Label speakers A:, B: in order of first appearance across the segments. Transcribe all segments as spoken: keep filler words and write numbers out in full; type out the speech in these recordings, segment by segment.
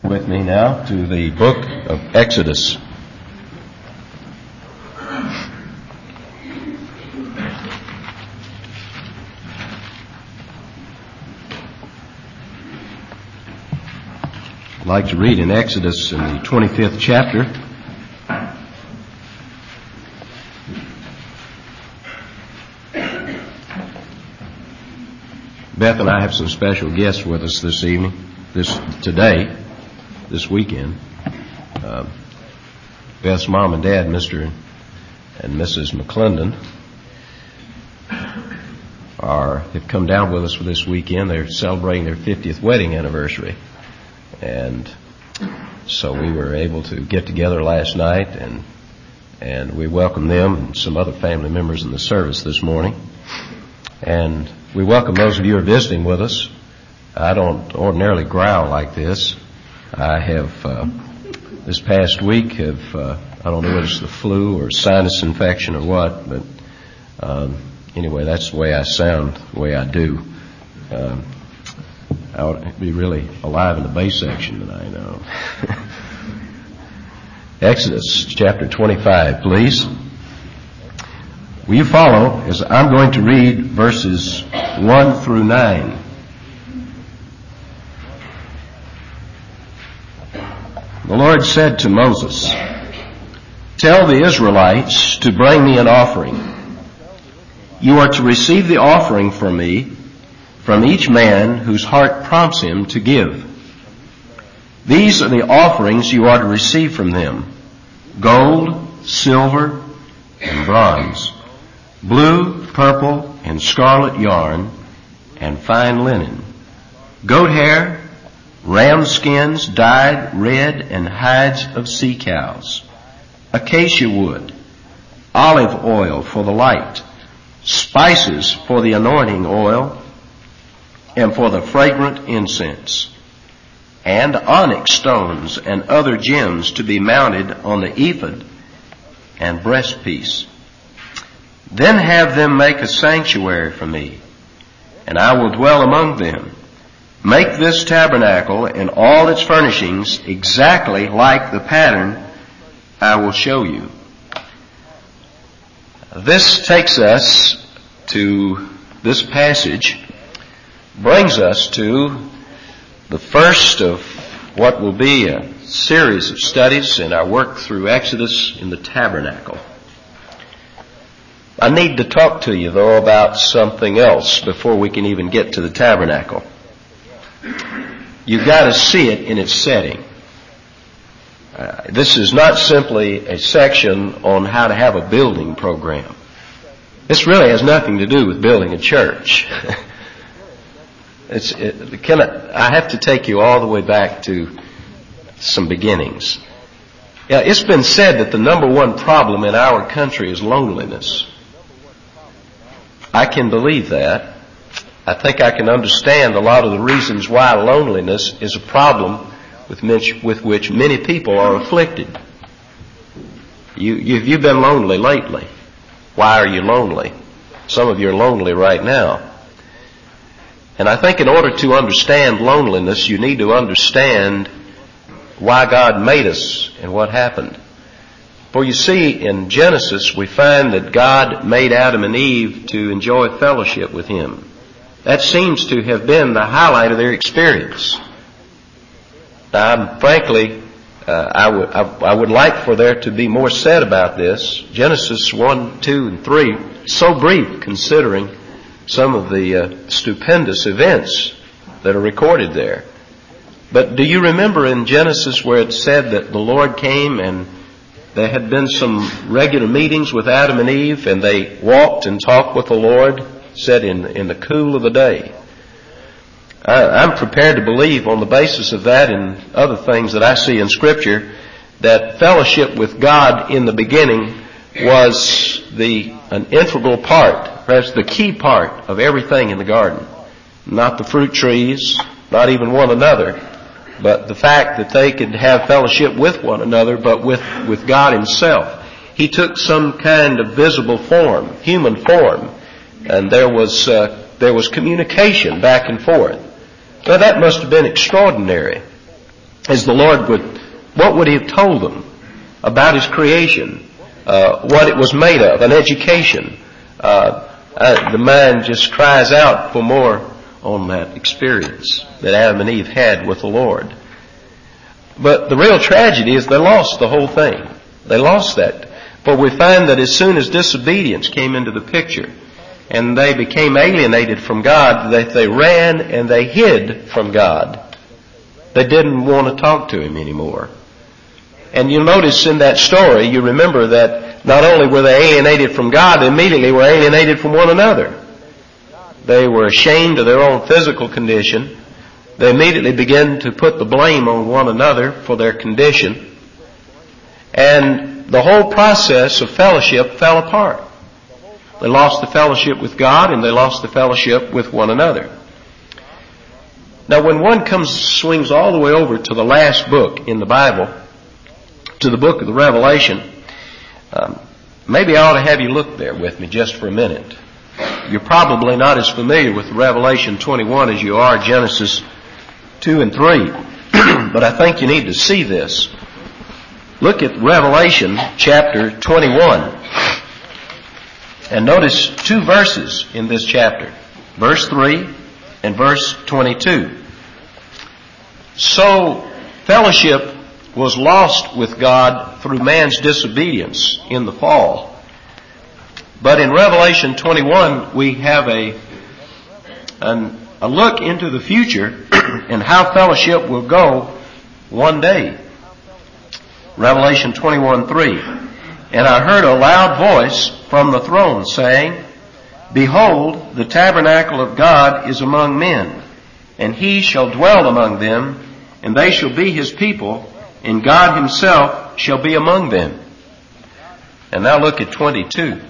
A: with me now to the book of Exodus. I'd like to read in Exodus in the twenty-fifth chapter. Beth and I have some special guests with us this evening, this today, this weekend. Uh, Beth's mom and dad, Mister and Missus McClendon, are have come down with us for this weekend. They're celebrating their fiftieth wedding anniversary, and so we were able to get together last night, and and we welcome them and some other family members in the service this morning. And we welcome those of you who are visiting with us. I don't ordinarily growl like this. I have, uh, this past week, have, uh, I don't know whether it's the flu or sinus infection or what, but um, anyway, that's the way I sound, the way I do. Um, I ought to be really alive in the bass section tonight, I know. Exodus chapter twenty-five, please. Will you follow as I'm going to read verses one through nine. The Lord said to Moses, "Tell the Israelites to bring me an offering. You are to receive the offering from me, from each man whose heart prompts him to give. These are the offerings you are to receive from them: gold, silver, and bronze, blue, purple, and scarlet yarn, and fine linen, goat hair, ram skins dyed red, and hides of sea cows, acacia wood, olive oil for the light, spices for the anointing oil, and for the fragrant incense, and onyx stones and other gems to be mounted on the ephod and breastpiece. Then have them make a sanctuary for me, and I will dwell among them. Make this tabernacle and all its furnishings exactly like the pattern I will show you." This takes us to, this passage brings us to the first of what will be a series of studies in our work through Exodus in the tabernacle. I need to talk to you, though, about something else before we can even get to the tabernacle. You've got to see it in its setting. Uh, this is not simply a section on how to have a building program. This really has nothing to do with building a church. it's, it, can I, I have to take you all the way back to some beginnings. Yeah, it's been said that the number one problem in our country is loneliness. I can believe that. I think I can understand a lot of the reasons why loneliness is a problem with which, with which many people are afflicted. You, you, you've been lonely lately. Why are you lonely? Some of you are lonely right now. And I think in order to understand loneliness, you need to understand why God made us and what happened. For you see, in Genesis, we find that God made Adam and Eve to enjoy fellowship with Him. That seems to have been the highlight of their experience. Now, I'm, frankly, uh, I, w- I, I would like for there to be more said about this. Genesis one, two, and three, so brief considering some of the uh, stupendous events that are recorded there. But do you remember in Genesis where it said that the Lord came and there had been some regular meetings with Adam and Eve, and they walked and talked with the Lord, said in, in the cool of the day? I, I'm prepared to believe on the basis of that and other things that I see in Scripture that fellowship with God in the beginning was the an integral part, perhaps the key part of everything in the garden. Not the fruit trees, not even one another, but the fact that they could have fellowship with one another, but with, with God Himself. He took some kind of visible form, human form, and there was uh, there was communication back and forth. Now that must have been extraordinary. as the Lord would, what would He have told them about His creation, uh, what it was made of, an education? Uh, uh, the mind just cries out for more on that experience that Adam and Eve had with the Lord. But the real tragedy is they lost the whole thing. They lost that. For we find that as soon as disobedience came into the picture and they became alienated from God, that they ran and they hid from God. They didn't want to talk to Him anymore. And you'll notice in that story, you remember that not only were they alienated from God, they immediately were alienated from one another. They were ashamed of their own physical condition. They immediately began to put the blame on one another for their condition. And the whole process of fellowship fell apart. They lost the fellowship with God and they lost the fellowship with one another. Now when one comes, swings all the way over to the last book in the Bible, to the book of the Revelation, um, maybe I ought to have you look there with me just for a minute. You're probably not as familiar with Revelation twenty-one as you are Genesis two and three, but I think you need to see this. Look at Revelation chapter twenty-one. And notice two verses in this chapter. Verse three and verse twenty-two. So, fellowship was lost with God through man's disobedience in the fall. But in Revelation twenty-one, we have a, an, a look into the future and how fellowship will go one day. Revelation twenty-one three. And I heard a loud voice from the throne saying, Behold, the tabernacle of God is among men, and He shall dwell among them, and they shall be His people, and God Himself shall be among them. And now look at twenty-two.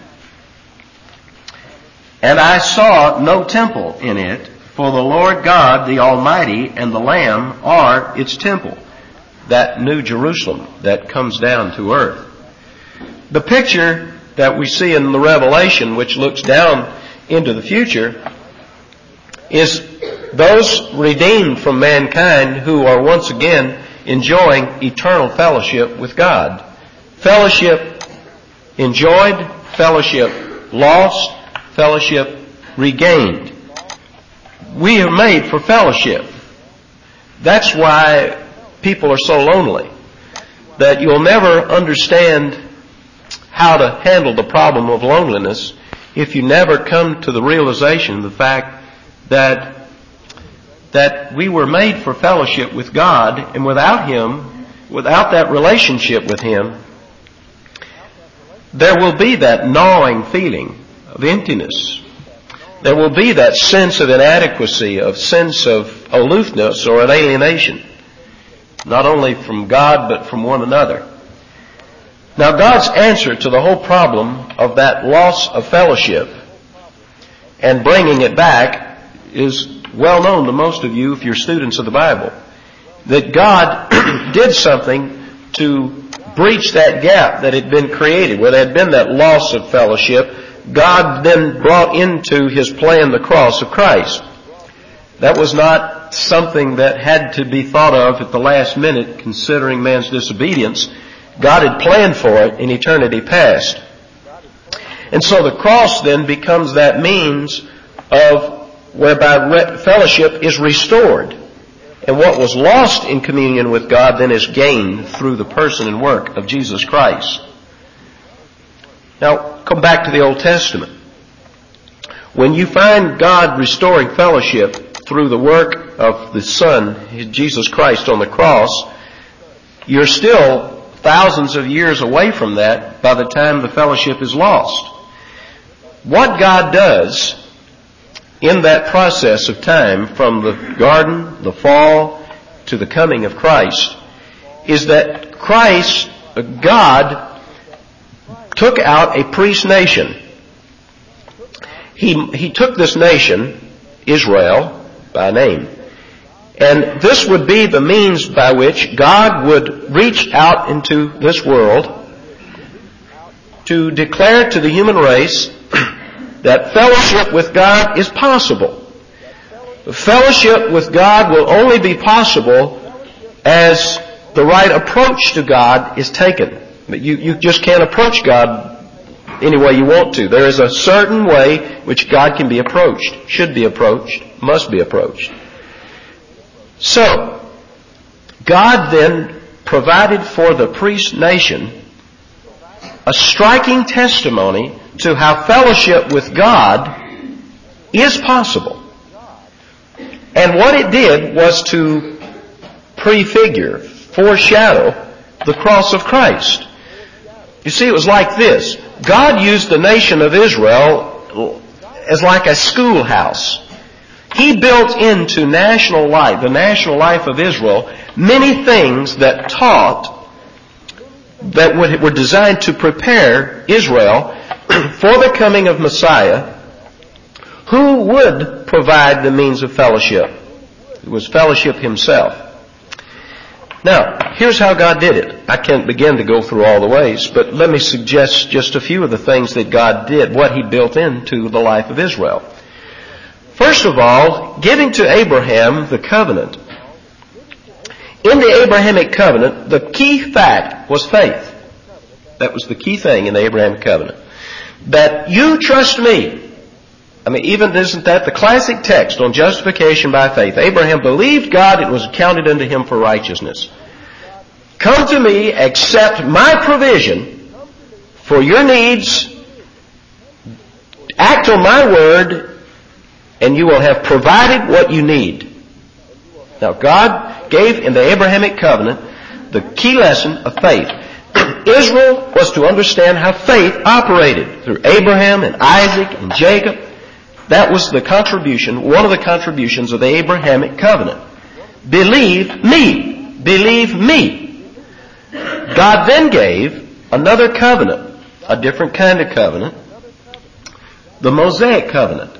A: And I saw no temple in it, for the Lord God, the Almighty, and the Lamb are its temple. That New Jerusalem that comes down to earth. The picture that we see in the Revelation, which looks down into the future, is those redeemed from mankind who are once again enjoying eternal fellowship with God. Fellowship enjoyed, fellowship lost, fellowship regained. We are made for fellowship. That's why people are so lonely, that you'll never understand how to handle the problem of loneliness if you never come to the realization of the fact that that we were made for fellowship with God, and without Him, without that relationship with Him, there will be that gnawing feeling of emptiness. There will be that sense of inadequacy, of sense of aloofness or an alienation, not only from God but from one another. Now God's answer to the whole problem of that loss of fellowship and bringing it back is well known to most of you if you're students of the Bible. That God did something to breach that gap that had been created, where there had been that loss of fellowship. God then brought into His plan the cross of Christ. That was not something that had to be thought of at the last minute considering man's disobedience. God had planned for it in eternity past. And so the cross then becomes that means of whereby fellowship is restored. And what was lost in communion with God then is gained through the person and work of Jesus Christ. Now, come back to the Old Testament. When you find God restoring fellowship through the work of the Son, Jesus Christ on the cross, you're still thousands of years away from that by the time the fellowship is lost. What God does in that process of time, from the garden, the fall, to the coming of Christ, is that Christ, God, took out a priest nation. He, he took this nation, Israel, by name. And this would be the means by which God would reach out into this world to declare to the human race that fellowship with God is possible. Fellowship with God will only be possible as the right approach to God is taken. You, you just can't approach God any way you want to. There is a certain way which God can be approached, should be approached, must be approached. So, God then provided for the priest nation a striking testimony to how fellowship with God is possible. And what it did was to prefigure, foreshadow the cross of Christ. You see, it was like this. God used the nation of Israel as like a schoolhouse. He built into national life, the national life of Israel, many things that taught, that were designed to prepare Israel for the coming of Messiah, who would provide the means of fellowship. It was fellowship himself. Now, here's how God did it. I can't begin to go through all the ways, but let me suggest just a few of the things that God did, what He built into the life of Israel. First of all, giving to Abraham the covenant. In the Abrahamic covenant, the key fact was faith. That was the key thing in the Abrahamic covenant. That you trust me. I mean, even isn't that the classic text on justification by faith? Abraham believed God, it was counted unto him for righteousness. Come to me, accept my provision for your needs, act on my word, and you will have provided what you need. Now, God gave in the Abrahamic covenant the key lesson of faith. Israel was to understand how faith operated through Abraham and Isaac and Jacob. That was the contribution, one of the contributions of the Abrahamic covenant. Believe me. Believe me. God then gave another covenant, a different kind of covenant, the Mosaic covenant.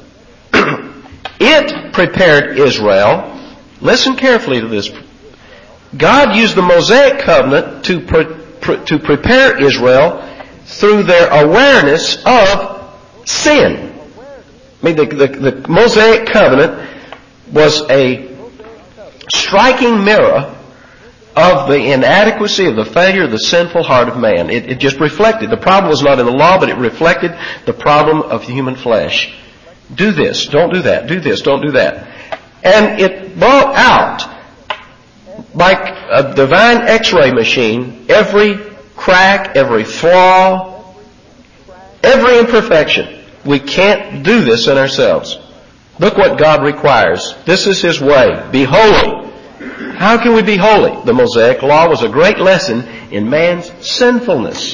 A: It prepared Israel. Listen carefully to this. God used the Mosaic covenant to pre- pre- to prepare Israel through their awareness of sin. I mean, the, the, the Mosaic covenant was a striking mirror of the inadequacy, of the failure, of the sinful heart of man. It, it just reflected. The problem was not in the law, but it reflected the problem of the human flesh. Do this, don't do that. Do this, don't do that. And it brought out, like a divine x-ray machine, every crack, every flaw, every imperfection. We can't do this in ourselves. Look what God requires. This is His way. Be holy. How can we be holy? The Mosaic Law was a great lesson in man's sinfulness.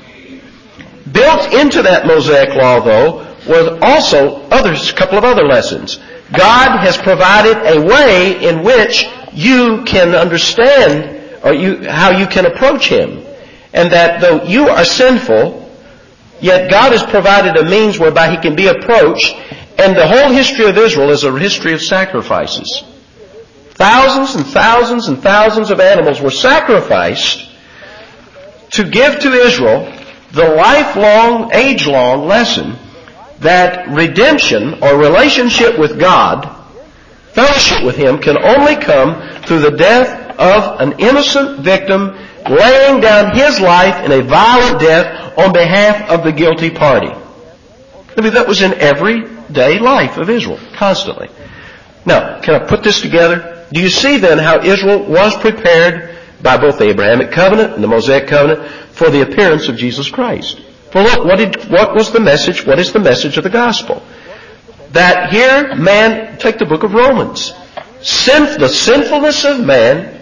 A: Built into that Mosaic Law, though, was also others, a couple of other lessons. God has provided a way in which you can understand or you, how you can approach Him. And that though you are sinful, yet God has provided a means whereby He can be approached. And the whole history of Israel is a history of sacrifices. Thousands and thousands and thousands of animals were sacrificed to give to Israel the lifelong, age-long lesson that redemption or relationship with God, fellowship with Him, can only come through the death of an innocent victim laying down his life in a violent death on behalf of the guilty party. I mean, that was in everyday life of Israel, constantly. Now, can I put this together? Do you see then how Israel was prepared by both the Abrahamic covenant and the Mosaic covenant for the appearance of Jesus Christ? For look, what, did, what was the message? What is the message of the gospel? That here, man, take the book of Romans. Sin, the sinfulness of man,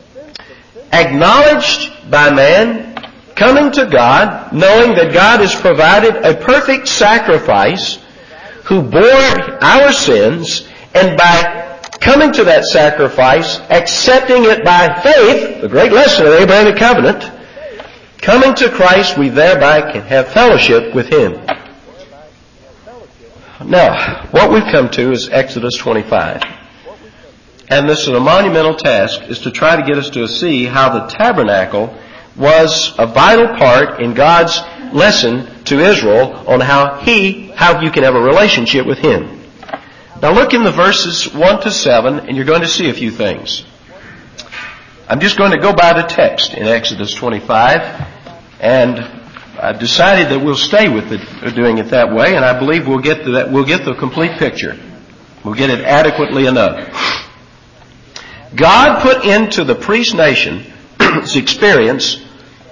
A: acknowledged by man, coming to God, knowing that God has provided a perfect sacrifice who bore our sins, and by coming to that sacrifice, accepting it by faith, the great lesson of the Abrahamic covenant, coming to Christ, we thereby can have fellowship with Him. Now, what we've come to is Exodus twenty-five. And this is a monumental task, is to try to get us to see how the tabernacle was a vital part in God's lesson to Israel on how He, how you can have a relationship with Him. Now look in the verses one to seven, and you're going to see a few things. I'm just going to go by the text in Exodus twenty-five, and I've decided that we'll stay with it, doing it that way, and I believe we'll get to that. We'll get the complete picture. We'll get it adequately enough. God put into the priest nation's experience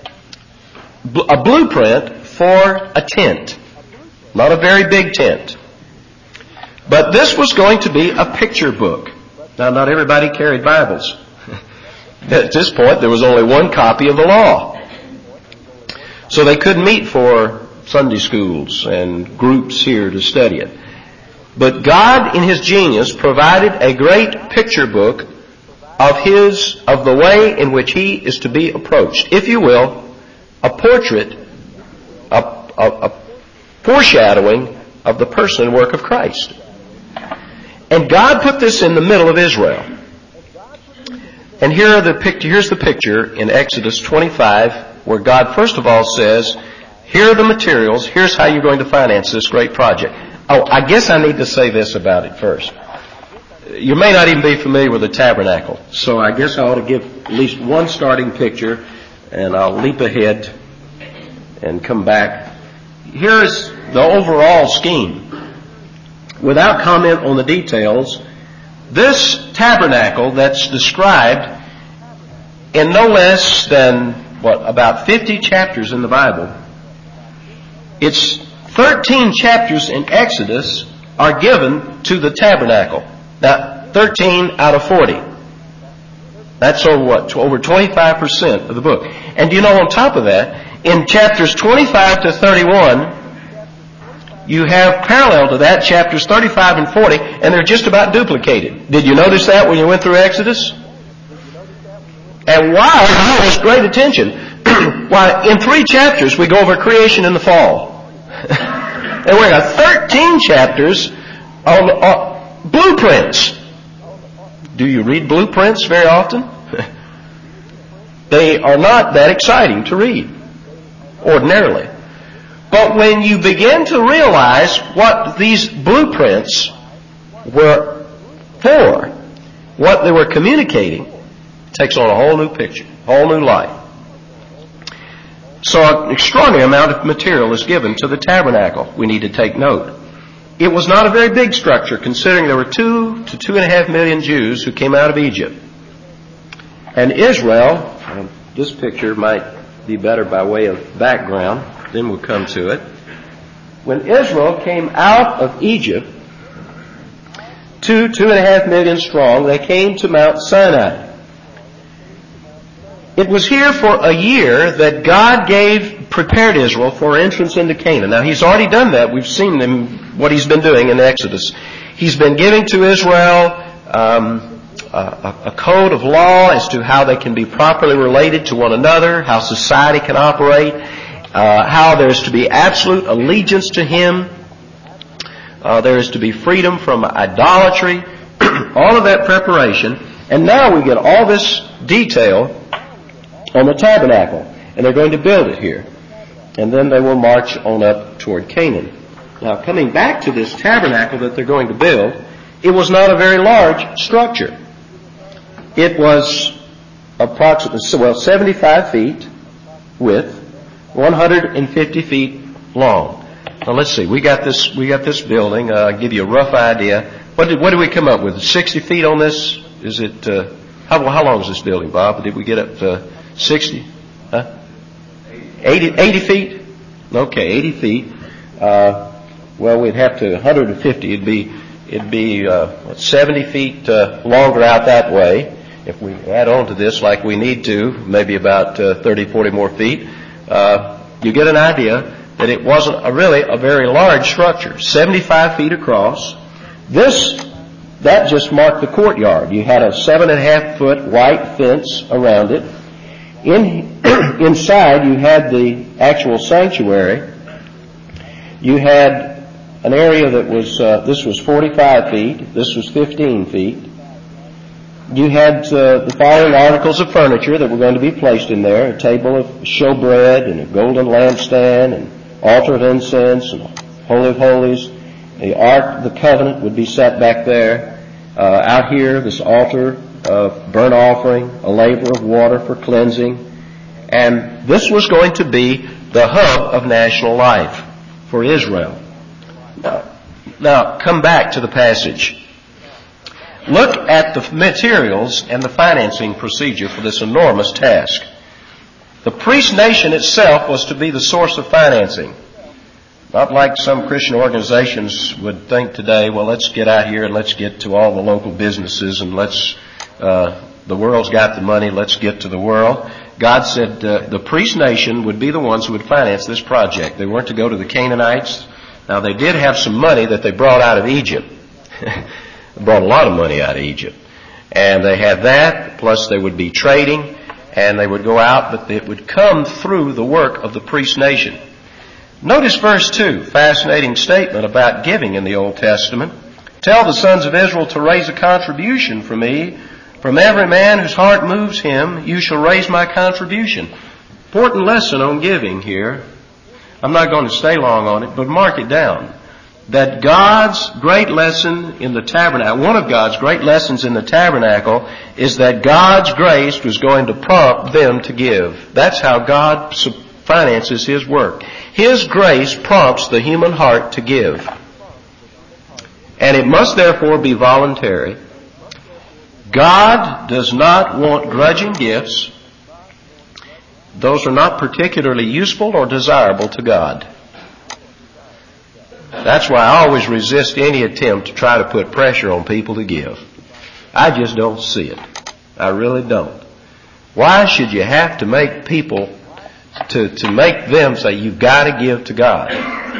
A: a blueprint for a tent, not a very big tent, but this was going to be a picture book. Now, not everybody carried Bibles. At this point, there was only one copy of the law. So they couldn't meet for Sunday schools and groups here to study it. But God, in His genius, provided a great picture book of His, of the way in which He is to be approached. If you will, a portrait, a, a, a foreshadowing of the person and work of Christ. And God put this in the middle of Israel. And here are the picture, here's the picture in Exodus twenty-five, where God first of all says, here are the materials, here's how you're going to finance this great project. Oh, I guess I need to say this about it first. You may not even be familiar with the tabernacle, so I guess I ought to give at least one starting picture, and I'll leap ahead and come back. Here is the overall scheme. Without comment on the details, this tabernacle that's described in no less than, what, about fifty chapters in the Bible, it's thirteen chapters in Exodus are given to the tabernacle. Now, thirteen out of forty. That's over what? Over twenty-five percent of the book. And you know, on top of that, in chapters twenty-five to thirty-one, you have parallel to that chapters thirty-five and forty, and they're just about duplicated. Did you notice that when you went through Exodus? And why? I noticed great attention. Why, in three chapters we go over creation and the fall. And we got thirteen chapters on, on blueprints. Do you read blueprints very often? They are not that exciting to read, ordinarily. But when you begin to realize what these blueprints were for, what they were communicating, it takes on a whole new picture, a whole new light. So an extraordinary amount of material is given to the tabernacle. We need to take note. It was not a very big structure, considering there were two to two and a half million Jews who came out of Egypt. And Israel, and this picture might be better by way of background, then we'll come to it. When Israel came out of Egypt, two, two and a half million strong, they came to Mount Sinai. It was here for a year that God gave, prepared Israel for entrance into Canaan. Now, He's already done that. We've seen him, what He's been doing in Exodus. He's been giving to Israel um, a, a code of law as to how they can be properly related to one another, how society can operate, uh, how there's to be absolute allegiance to Him, uh, there is to be freedom from idolatry, all of that preparation. And now we get all this detail on the tabernacle, and they're going to build it here. And then they will march on up toward Canaan. Now, coming back to this tabernacle that they're going to build, it was not a very large structure. It was approximately, well, seventy-five feet width, one hundred fifty feet long. Now, let's see. We got this. We got this building. Uh, I'll give you a rough idea. What did what did we come up with? Sixty feet on this? Is it? Uh, how how long is this building, Bob? Did we get up to sixty? Huh? eighty, eighty feet? Okay, eighty feet. Uh, well, we'd have to one hundred fifty. It'd be, it'd be, uh, what, seventy feet, uh, longer out that way. If we add on to this like we need to, maybe about, uh, thirty, forty more feet, uh, you get an idea that it wasn't a really a very large structure. seventy-five feet across. This, that just marked the courtyard. You had a seven and a half foot white fence around it. In, inside you had the actual sanctuary. You had an area that was, uh, this was forty-five feet, this was fifteen feet. You had uh, the following articles of furniture that were going to be placed in there: a table of showbread and a golden lampstand and altar of incense and holy of holies. The Ark of the Covenant would be set back there. Uh, out here, this altar uh, burnt offering, a laver of water for cleansing. And this was going to be the hub of national life for Israel. Now, now come back to the passage. Look at the materials and the financing procedure for this enormous task. The priest nation itself was to be the source of financing. Not like some Christian organizations would think today, well, let's get out here and let's get to all the local businesses and let's, uh, the world's got the money, let's get to the world. God said uh, the priest nation would be the ones who would finance this project. They weren't to go to the Canaanites. Now, they did have some money that they brought out of Egypt. They brought a lot of money out of Egypt. And they had that, plus they would be trading, and they would go out, but it would come through the work of the priest nation. Notice verse two, fascinating statement about giving in the Old Testament. Tell the sons of Israel to raise a contribution for me. From every man whose heart moves him, you shall raise my contribution. Important lesson on giving here. I'm not going to stay long on it, but mark it down. That God's great lesson in the tabernacle, one of God's great lessons in the tabernacle, is that God's grace was going to prompt them to give. That's how God finances His work. His grace prompts the human heart to give. And it must therefore be voluntary. God does not want grudging gifts. Those are not particularly useful or desirable to God. That's why I always resist any attempt to try to put pressure on people to give. I just don't see it. I really don't. Why should you have to make people, to, to make them say, you've got to give to God?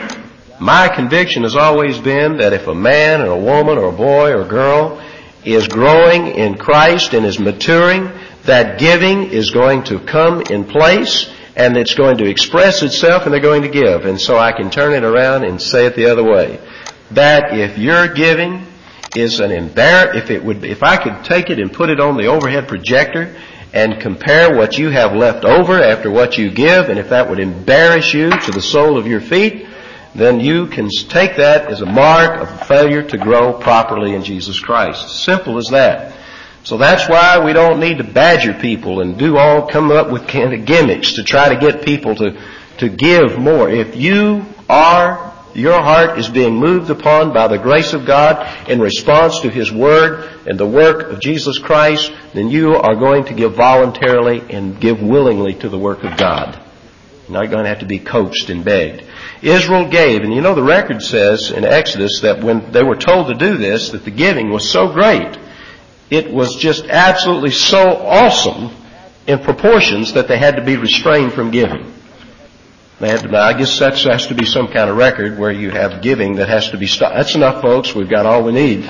A: My conviction has always been that if a man or a woman or a boy or a girl is growing in Christ and is maturing, that giving is going to come in place and it's going to express itself and they're going to give. And so I can turn it around and say it the other way. That if your giving is an embar- if it would, if I could take it and put it on the overhead projector and compare what you have left over after what you give, and if that would embarrass you to the sole of your feet, then you can take that as a mark of failure to grow properly in Jesus Christ. Simple as that. So that's why we don't need to badger people and do all, come up with kind of gimmicks to try to get people to, to give more. If you are, your heart is being moved upon by the grace of God in response to His Word and the work of Jesus Christ, then you are going to give voluntarily and give willingly to the work of God. You're not going to have to be coaxed and begged. Israel gave, and you know the record says in Exodus that when they were told to do this, that the giving was so great, it was just absolutely so awesome in proportions that they had to be restrained from giving. They had to, now I guess that has to be some kind of record where you have giving that has to be stopped. That's enough, folks. We've got all we need.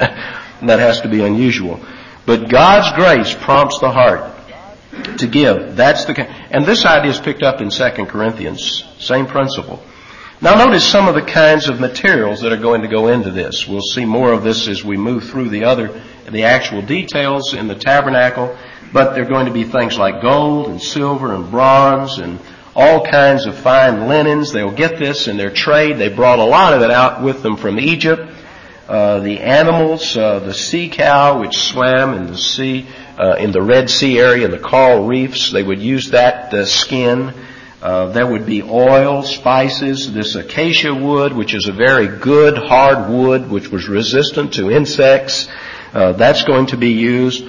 A: And that has to be unusual. But God's grace prompts the heart to give. That's the, and this idea is picked up in Second Corinthians. Same principle. Now notice some of the kinds of materials that are going to go into this. We'll see more of this as we move through the other, the actual details in the tabernacle, but they're going to be things like gold and silver and bronze and all kinds of fine linens. They'll get this in their trade. They brought a lot of it out with them from Egypt. Uh, the animals, uh, the sea cow which swam in the sea, uh, in the Red Sea area, in the coral reefs, they would use that uh, skin. Uh, there would be oil, spices, this acacia wood, which is a very good hard wood, which was resistant to insects. Uh, that's going to be used.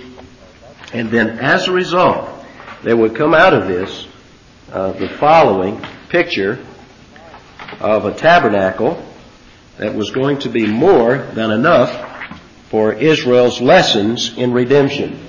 A: And then as a result, there would come out of this uh, the following picture of a tabernacle that was going to be more than enough for Israel's lessons in redemption.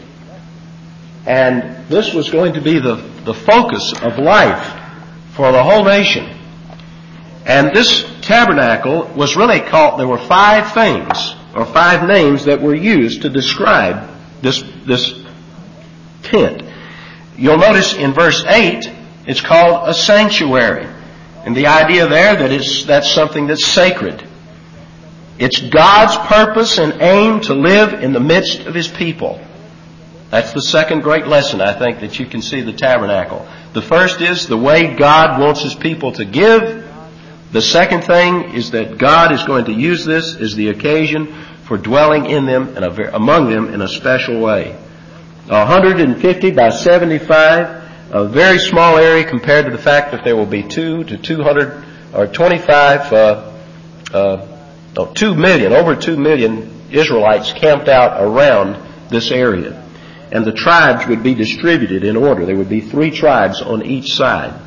A: And this was going to be the, the focus of life for the whole nation. And this tabernacle was really called, there were five things, or five names that were used to describe this, this tent. You'll notice in verse eight, it's called a sanctuary. And the idea there that it's, that's something that's sacred. It's God's purpose and aim to live in the midst of His people. That's the second great lesson, I think, that you can see the tabernacle. The first is the way God wants His people to give. The second thing is that God is going to use this as the occasion for dwelling in them and among them in a special way. one hundred fifty by seventy-five, a very small area compared to the fact that there will be two to two hundred or twenty-five, uh, uh, no, two million, over two million Israelites camped out around this area. And the tribes would be distributed in order. There would be three tribes on each side.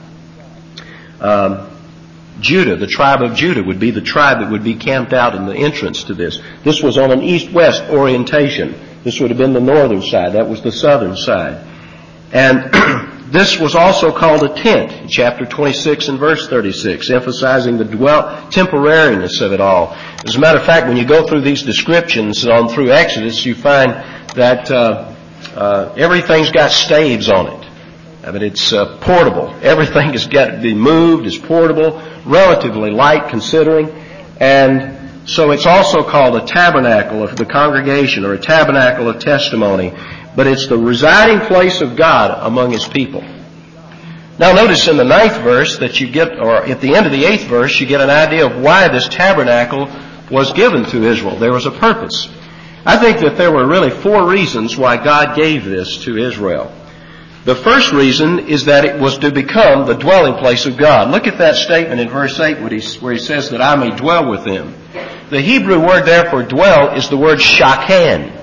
A: Um, Judah, the tribe of Judah, would be the tribe that would be camped out in the entrance to this. This was on an east-west orientation. This would have been the northern side. That was the southern side. And this was also called a tent, in chapter twenty-six and verse thirty-six, emphasizing the dwell, temporariness of it all. As a matter of fact, when you go through these descriptions on through Exodus, you find that uh, uh, everything's got staves on it. I mean, it's uh, portable. Everything has got to be moved. It's portable, relatively light considering. And so it's also called a tabernacle of the congregation or a tabernacle of testimony. But it's the residing place of God among His people. Now notice in the ninth verse that you get, or at the end of the eighth verse, you get an idea of why this tabernacle was given to Israel. There was a purpose. I think that there were really four reasons why God gave this to Israel. The first reason is that it was to become the dwelling place of God. Look at that statement in verse eight where he says that I may dwell with them. The Hebrew word there for dwell is the word shakan.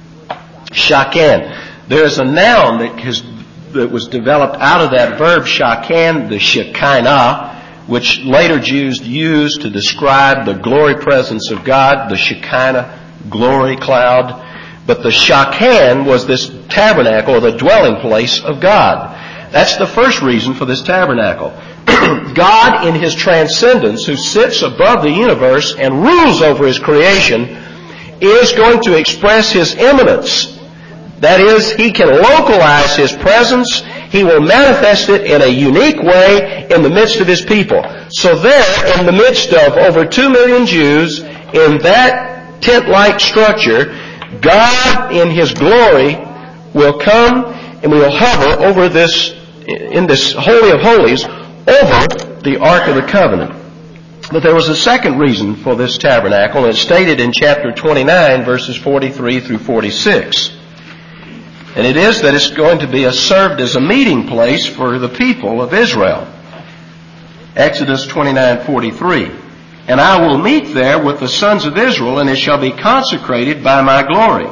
A: Shakan. There is a noun that, has, that was developed out of that verb shakan, the shekinah, which later Jews used to describe the glory presence of God, the shekinah glory cloud. But the shakan was this tabernacle, or the dwelling place of God. That's the first reason for this tabernacle. God, in His transcendence, who sits above the universe and rules over His creation, is going to express His immanence. That is, He can localize His presence. He will manifest it in a unique way in the midst of His people. So there, in the midst of over two million Jews, in that tent-like structure, God in His glory will come and will hover over this, in this Holy of Holies, over the Ark of the Covenant. But there was a second reason for this tabernacle, and it's stated in chapter twenty-nine, verses forty-three through forty-six. And it is that it's going to be a, served as a meeting place for the people of Israel. Exodus twenty-nine forty-three. And I will meet there with the sons of Israel, and it shall be consecrated by my glory.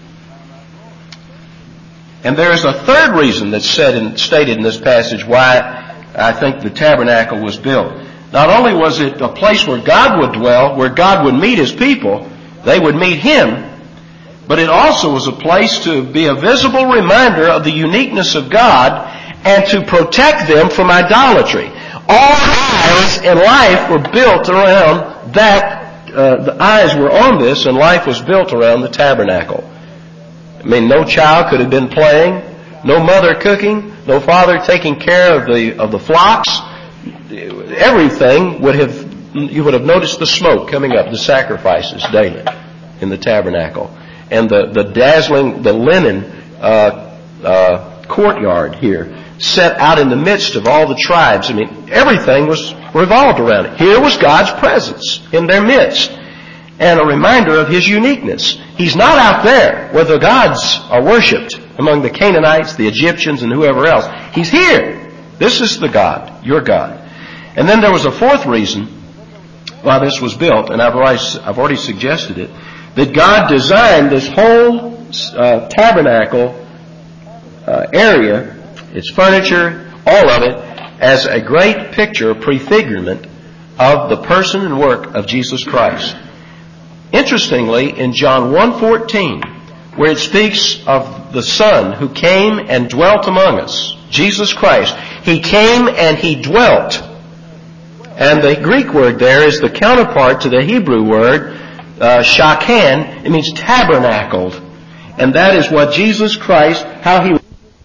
A: And there is a third reason that's said in, stated in this passage why I think the tabernacle was built. Not only was it a place where God would dwell, where God would meet His people, they would meet Him, but it also was a place to be a visible reminder of the uniqueness of God and to protect them from idolatry. All eyes in life were built around that, uh, the eyes were on this, and life was built around the tabernacle. I mean, no child could have been playing, no mother cooking, no father taking care of the, of the flocks. Everything would have, you would have noticed the smoke coming up, the sacrifices daily in the tabernacle. And the, the dazzling, the linen, uh, uh, courtyard here, set out in the midst of all the tribes. I mean, everything was revolved around it. Here was God's presence in their midst, and a reminder of His uniqueness. He's not out there where the gods are worshipped among the Canaanites, the Egyptians, and whoever else. He's here. This is the God, your God. And then there was a fourth reason why this was built, and I've already, I've already suggested it, that God designed this whole uh, tabernacle uh, area, its furniture, all of it, as a great picture, prefigurement of the person and work of Jesus Christ. Interestingly, in John one fourteen, where it speaks of the Son who came and dwelt among us, Jesus Christ, He came and He dwelt. And the Greek word there is the counterpart to the Hebrew word, uh, shakan. It means tabernacled. And that is what Jesus Christ, how He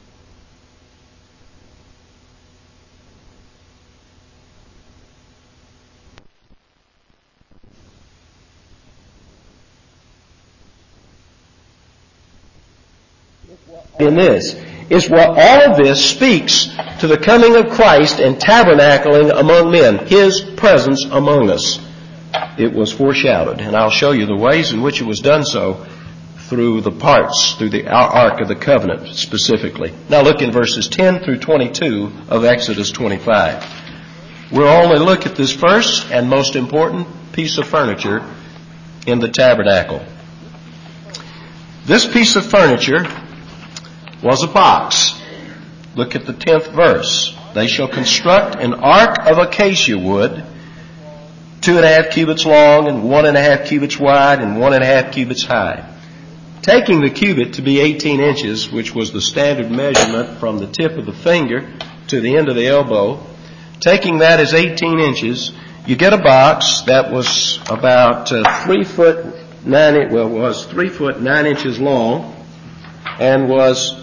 A: in this is what all of this speaks to the coming of Christ and tabernacling among men, His presence among us. it was foreshadowed. And I'll show you the ways in which it was done so through the parts, through the Ark of the Covenant specifically. Now look in verses ten through twenty-two of Exodus twenty-five. We'll only look at this first and most important piece of furniture in the tabernacle. This piece of furniture was a box. Look at the tenth verse. They shall construct an ark of acacia wood, two and a half cubits long and one and a half cubits wide and one and a half cubits high. Taking the cubit to be eighteen inches, which was the standard measurement from the tip of the finger to the end of the elbow, taking that as eighteen inches, you get a box that was about uh, three foot nine, well, was three foot nine inches long and was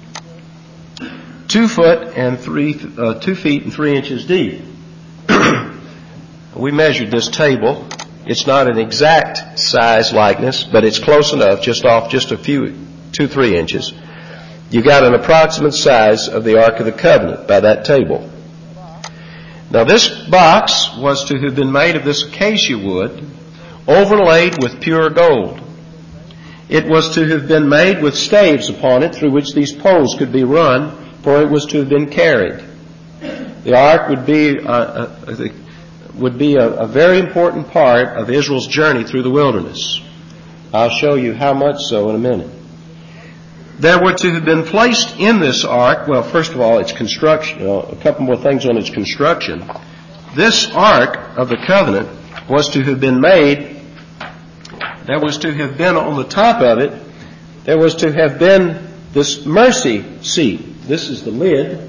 A: two foot and three, uh, two feet and three inches deep. We measured this table. It's not an exact size likeness, but it's close enough, just off just a few, two, three inches. You got an approximate size of the Ark of the Covenant by that table. Now this box was to have been made of this acacia wood, overlaid with pure gold. It was to have been made with staves upon it through which these poles could be run, for it was to have been carried. The Ark would be uh, uh, would be a, a very important part of Israel's journey through the wilderness. I'll show you how much so in a minute. There were to have been placed in this ark, well, first of all, its construction, you know, a couple more things on its construction. This Ark of the Covenant was to have been made, there was to have been on the top of it, there was to have been this mercy seat. This is the lid,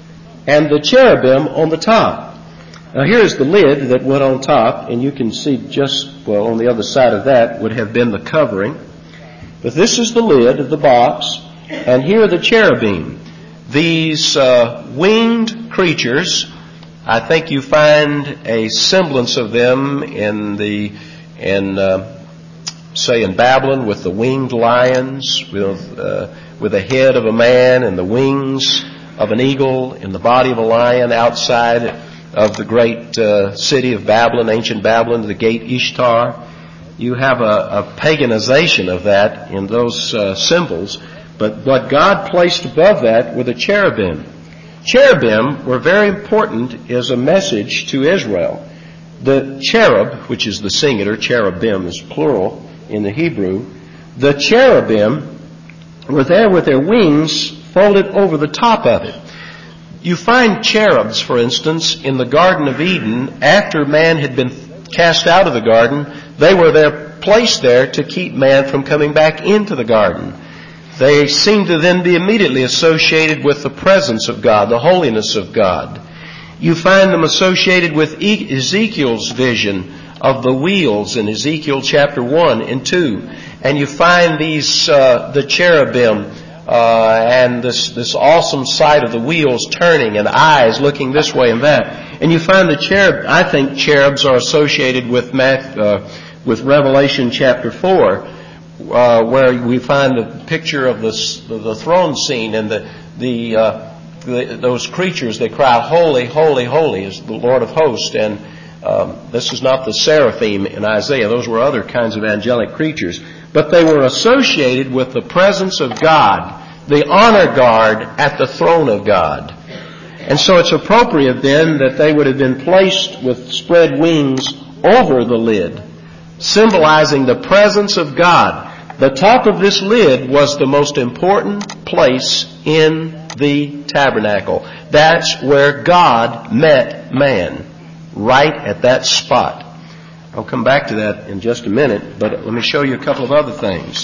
A: and the cherubim on the top. Now here's the lid that went on top, and you can see just, well, on the other side of that would have been the covering. But this is the lid of the box, and here are the cherubim. These uh, winged creatures, I think you find a semblance of them in the, in, uh, say in Babylon with the winged lions, with, uh, with the head of a man and the wings of an eagle and the body of a lion outside of the great uh, city of Babylon, ancient Babylon, the gate Ishtar. You have a, a paganization of that in those uh, symbols, but what God placed above that were the cherubim. Cherubim were very important as a message to Israel. The cherub, which is the singular, cherubim is plural in the Hebrew, the cherubim were there with their wings folded over the top of it. You find cherubs, for instance, in the Garden of Eden. After man had been cast out of the garden, they were there, placed there to keep man from coming back into the garden. They seem to then be immediately associated with the presence of God, the holiness of God. You find them associated with Ezekiel's vision of the wheels in Ezekiel chapter one and two. And you find these, uh, the cherubim, Uh, and this, this awesome sight of the wheels turning and eyes looking this way and that. And you find the cherub, I think cherubs are associated with Math, uh, with Revelation chapter four, uh, where we find the picture of the, the throne scene and the, the, uh, the, those creatures that cry, holy, holy, holy is the Lord of hosts. And, um, this is not the seraphim in Isaiah. Those were other kinds of angelic creatures. But they were associated with the presence of God, the honor guard at the throne of God. And so it's appropriate then that they would have been placed with spread wings over the lid, symbolizing the presence of God. The top of this lid was the most important place in the tabernacle. That's where God met man, right at that spot. I'll come back to that in just a minute, but let me show you a couple of other things.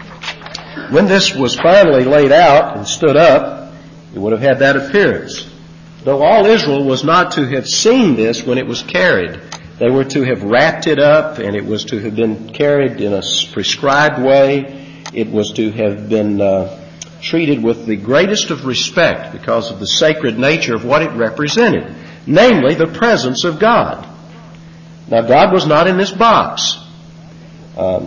A: When this was finally laid out and stood up, it would have had that appearance. Though all Israel was not to have seen this when it was carried. They were to have wrapped it up, and it was to have been carried in a prescribed way. It was to have been uh, treated with the greatest of respect because of the sacred nature of what it represented, namely the presence of God. Now, God was not in this box. Um,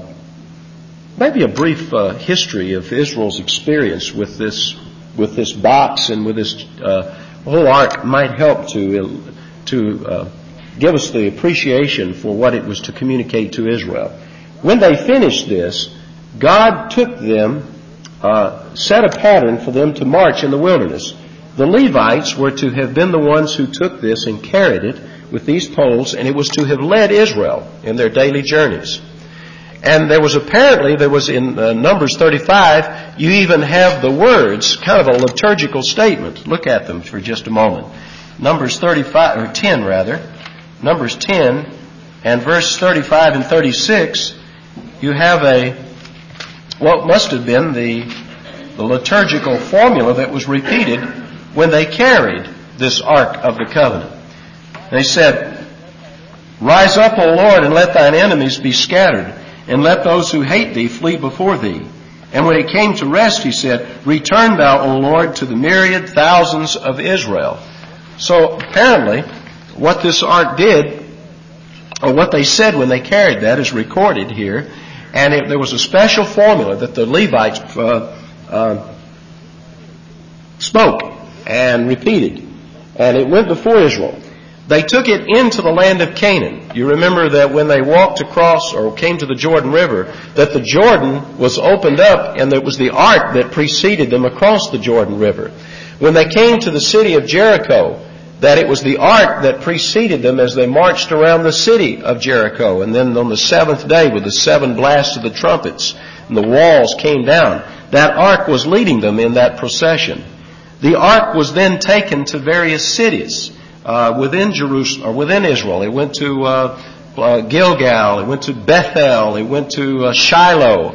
A: maybe a brief uh, history of Israel's experience with this with this box and with this uh, whole ark might help to to uh, give us the appreciation for what it was to communicate to Israel. When they finished this, God took them, uh, set a pattern for them to march in the wilderness. The Levites were to have been the ones who took this and carried it with these poles, and it was to have led Israel in their daily journeys. And there was apparently, there was in uh, Numbers thirty-five, you even have the words, kind of a liturgical statement. Look at them for just a moment. Numbers thirty-five, or ten rather, Numbers ten and verse thirty-five and thirty-six, you have a, what must have been the, the liturgical formula that was repeated when they carried this Ark of the Covenant. They said, "Rise up, O Lord, and let thine enemies be scattered, and let those who hate thee flee before thee." And when it came to rest, he said, "Return thou, O Lord, to the myriad thousands of Israel." So apparently, what this ark did, or what they said when they carried that, is recorded here. And it, there was a special formula that the Levites uh, uh, spoke and repeated. And it went before Israel. They took it into the land of Canaan. You remember that when they walked across or came to the Jordan River, that the Jordan was opened up and it was the ark that preceded them across the Jordan River. When they came to the city of Jericho, that it was the ark that preceded them as they marched around the city of Jericho. And then on the seventh day, with the seven blasts of the trumpets, and the walls came down, that ark was leading them in that procession. The ark was then taken to various cities uh, within Jerusalem, or within Israel. It went to uh, uh, Gilgal, it went to Bethel, it went to uh, Shiloh.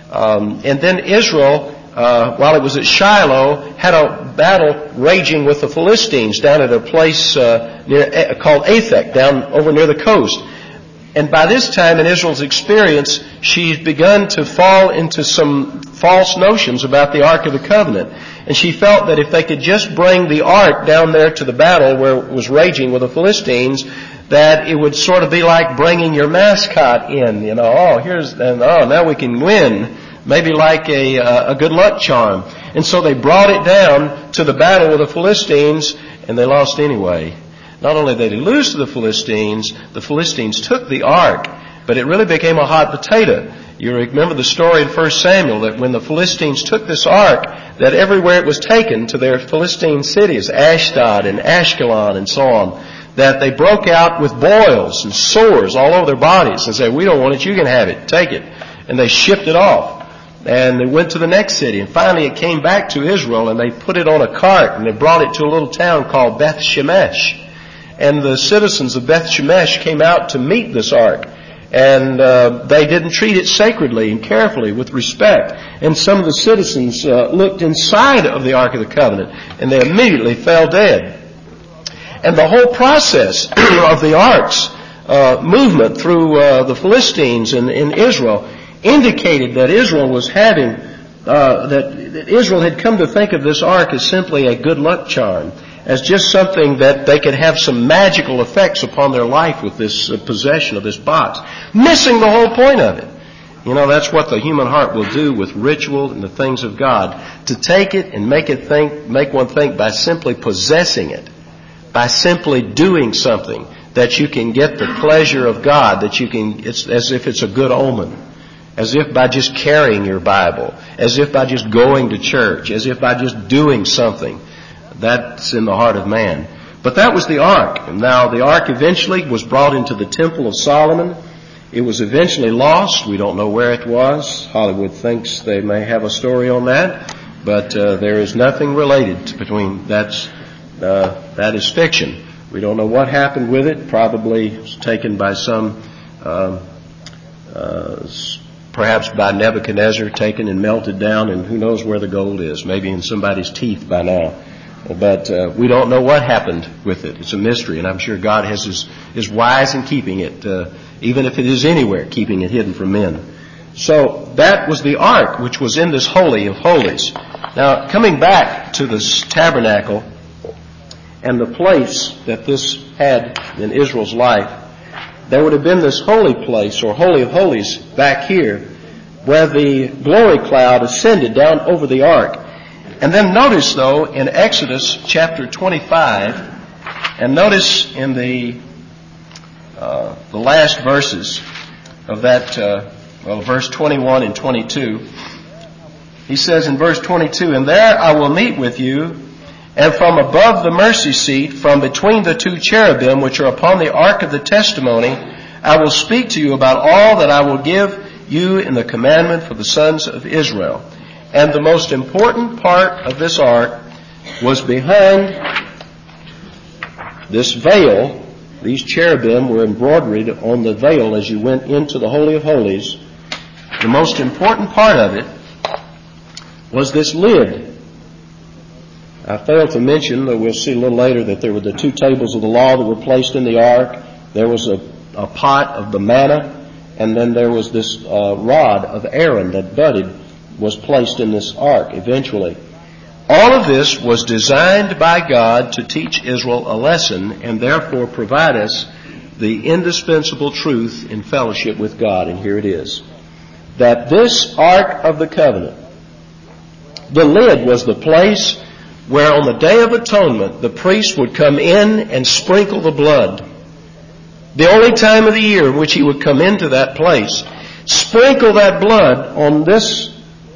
A: Um, and then Israel, Uh, while it was at Shiloh, had a battle raging with the Philistines down at a place uh, near, uh, called Aphek, down over near the coast. And by this time in Israel's experience, she's begun to fall into some false notions about the Ark of the Covenant. And she felt that if they could just bring the Ark down there to the battle where it was raging with the Philistines, that it would sort of be like bringing your mascot in. You know, oh, here's, and oh, now we can win. Maybe like a, uh, a good luck charm. And so they brought it down to the battle with the Philistines, and they lost anyway. Not only did they lose to the Philistines, the Philistines took the ark, but it really became a hot potato. You remember the story in First Samuel that when the Philistines took this ark, that everywhere it was taken to their Philistine cities, Ashdod and Ashkelon and so on, that they broke out with boils and sores all over their bodies and said, "We don't want it, you can have it, take it." And they shipped it off. And they went to the next city. And finally it came back to Israel, and they put it on a cart, and they brought it to a little town called Beth Shemesh. And the citizens of Beth Shemesh came out to meet this ark. And uh, they didn't treat it sacredly and carefully with respect. And some of the citizens uh, looked inside of the Ark of the Covenant, and they immediately fell dead. And the whole process of the ark's uh, movement through uh, the Philistines and in Israel indicated that Israel was having, uh, that, that Israel had come to think of this ark as simply a good luck charm, as just something that they could have some magical effects upon their life with this uh, possession of this box, missing the whole point of it. You know, that's what the human heart will do with ritual and the things of God, to take it and make it think, make one think by simply possessing it, by simply doing something that you can get the pleasure of God, that you can, it's as if it's a good omen. As if by just carrying your Bible, as if by just going to church, as if by just doing something. That's in the heart of man. But that was the ark. And now the ark eventually was brought into the Temple of Solomon. It was eventually lost. We don't know where it was. Hollywood thinks they may have a story on that. But uh, there is nothing related between that's, uh, that is fiction. We don't know what happened with it. Probably it was taken by some uh, uh perhaps by Nebuchadnezzar, taken and melted down, and who knows where the gold is, maybe in somebody's teeth by now. But uh, we don't know what happened with it. It's a mystery, and I'm sure God has his, is wise in keeping it, uh, even if it is anywhere, keeping it hidden from men. So that was the ark, which was in this Holy of Holies. Now, coming back to this tabernacle and the place that this had in Israel's life, there would have been this holy place, or Holy of Holies, back here, where the glory cloud ascended down over the ark. And then notice, though, in Exodus chapter twenty-five, and notice in the uh, the last verses of that, uh, well, verse twenty-one and twenty-two. He says in verse twenty-two, "And there I will meet with you, and from above the mercy seat, from between the two cherubim which are upon the ark of the testimony, I will speak to you about all that I will give you in the commandment for the sons of Israel." And the most important part of this ark was behind this veil. These cherubim were embroidered on the veil as you went into the Holy of Holies. The most important part of it was this lid. I failed to mention, though we'll see a little later, that there were the two tables of the law that were placed in the ark. There was a, a pot of the manna, and then there was this uh, rod of Aaron that budded, was placed in this ark eventually. All of this was designed by God to teach Israel a lesson and therefore provide us the indispensable truth in fellowship with God. And here it is. That this Ark of the Covenant, the lid was the place where on the Day of Atonement the priest would come in and sprinkle the blood. The only time of the year in which he would come into that place, sprinkle that blood on this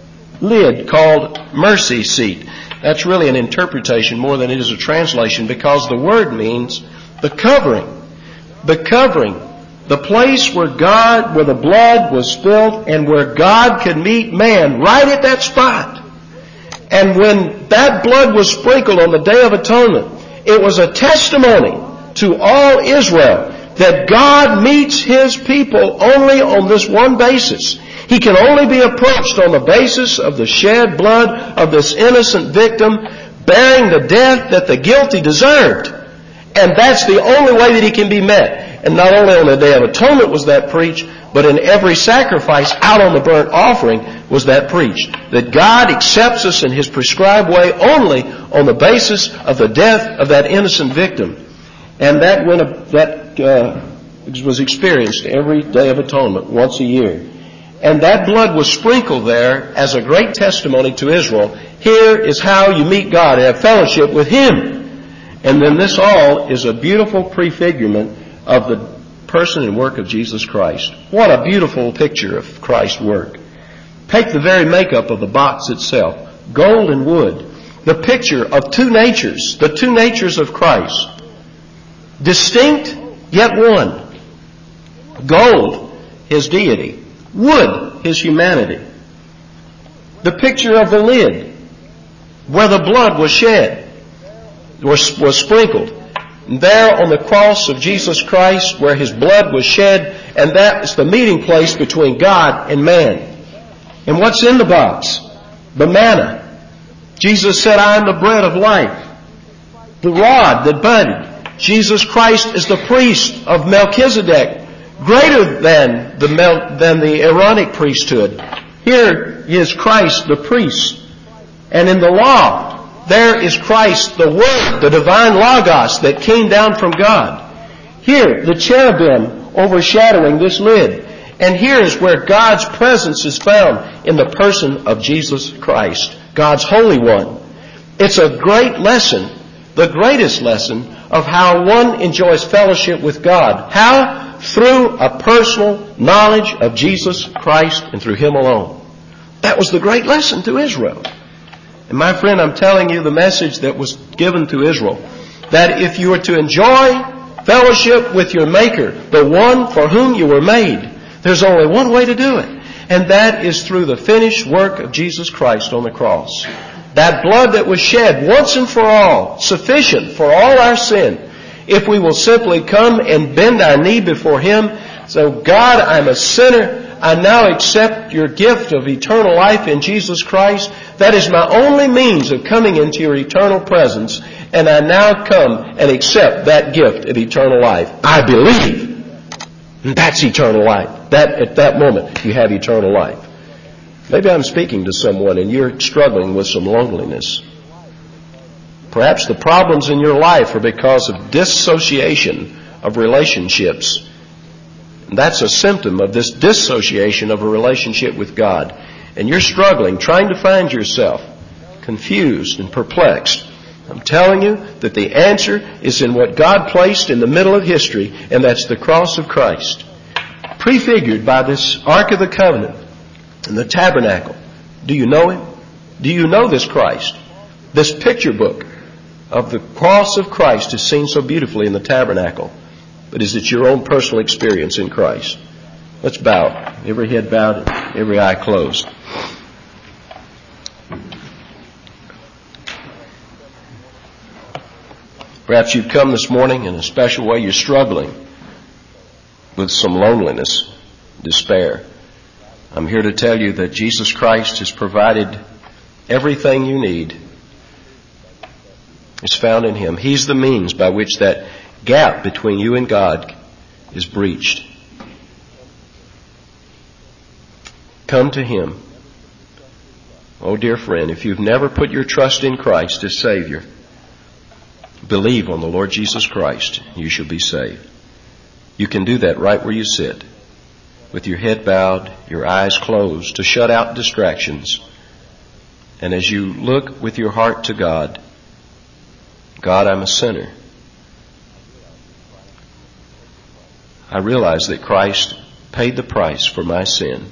A: lid called mercy seat. That's really an interpretation more than it is a translation, because the word means the covering. The covering. The place where God, where the blood was spilled and where God could meet man right at that spot. And when that blood was sprinkled on the Day of Atonement, it was a testimony to all Israel that God meets His people only on this one basis. He can only be approached on the basis of the shed blood of this innocent victim bearing the death that the guilty deserved. And that's the only way that He can be met. And not only on the Day of Atonement was that preached, but in every sacrifice out on the burnt offering was that preached. That God accepts us in His prescribed way only on the basis of the death of that innocent victim. And that, when a, that uh, was experienced every Day of Atonement, once a year. And that blood was sprinkled there as a great testimony to Israel. Here is how you meet God and have fellowship with Him. And then this all is a beautiful prefigurement of the person and work of Jesus Christ. What a beautiful picture of Christ's work. Take the very makeup of the box itself. Gold and wood. The picture of two natures. The two natures of Christ. Distinct, yet one. Gold, His deity. Wood, His humanity. The picture of the lid, where the blood was shed, was, was sprinkled. And there on the cross of Jesus Christ, where His blood was shed, and that is the meeting place between God and man. And what's in the box? The manna. Jesus said, "I am the bread of life." The rod that budded. Jesus Christ is the priest of Melchizedek, greater than the Mel- than the Aaronic priesthood. Here is Christ, the priest. And in the law, there is Christ, the Word, the divine Logos that came down from God. Here, the cherubim overshadowing this lid. And here is where God's presence is found in the person of Jesus Christ, God's Holy One. It's a great lesson, the greatest lesson of how one enjoys fellowship with God. How? Through a personal knowledge of Jesus Christ and through Him alone. That was the great lesson to Israel. And my friend, I'm telling you the message that was given to Israel, that if you were to enjoy fellowship with your Maker, the one for whom you were made, there's only one way to do it. And that is through the finished work of Jesus Christ on the cross. That blood that was shed once and for all, sufficient for all our sin, if we will simply come and bend our knee before Him. So, God, I'm a sinner. I now accept your gift of eternal life in Jesus Christ. That is my only means of coming into your eternal presence. And I now come and accept that gift of eternal life. I believe. And that's eternal life. That, at that moment, you have eternal life. Maybe I'm speaking to someone and you're struggling with some loneliness. Perhaps the problems in your life are because of dissociation of relationships. And that's a symptom of this dissociation of a relationship with God. And you're struggling, trying to find yourself, confused and perplexed. I'm telling you that the answer is in what God placed in the middle of history, and that's the cross of Christ, prefigured by this Ark of the Covenant and the tabernacle. Do you know Him? Do you know this Christ? This picture book of the cross of Christ is seen so beautifully in the tabernacle. But is it your own personal experience in Christ? Let's bow. Every head bowed, every eye closed. Perhaps you've come this morning in a special way. You're struggling with some loneliness, despair. I'm here to tell you that Jesus Christ has provided everything you need. It's found in Him. He's the means by which that gap between you and God is breached. Come to Him. Oh, dear friend, if you've never put your trust in Christ as Savior, believe on the Lord Jesus Christ. You shall be saved. You can do that right where you sit, with your head bowed, your eyes closed, to shut out distractions. And as you look with your heart to God, God, I'm a sinner. I realize that Christ paid the price for my sin,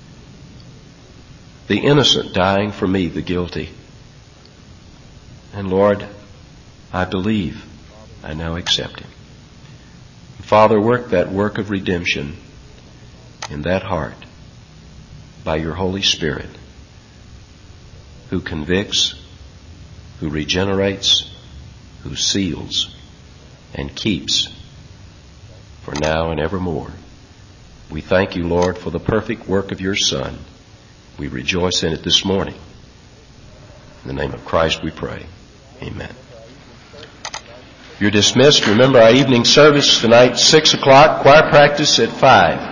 A: the innocent dying for me, the guilty. And Lord, I believe. I now accept Him. Father, work that work of redemption in that heart by your Holy Spirit, who convicts, who regenerates, who seals and keeps for now and evermore. We thank you, Lord, for the perfect work of your Son. We rejoice in it this morning. In the name of Christ we pray. Amen. You're dismissed. Remember our evening service tonight, six o'clock, choir practice at five.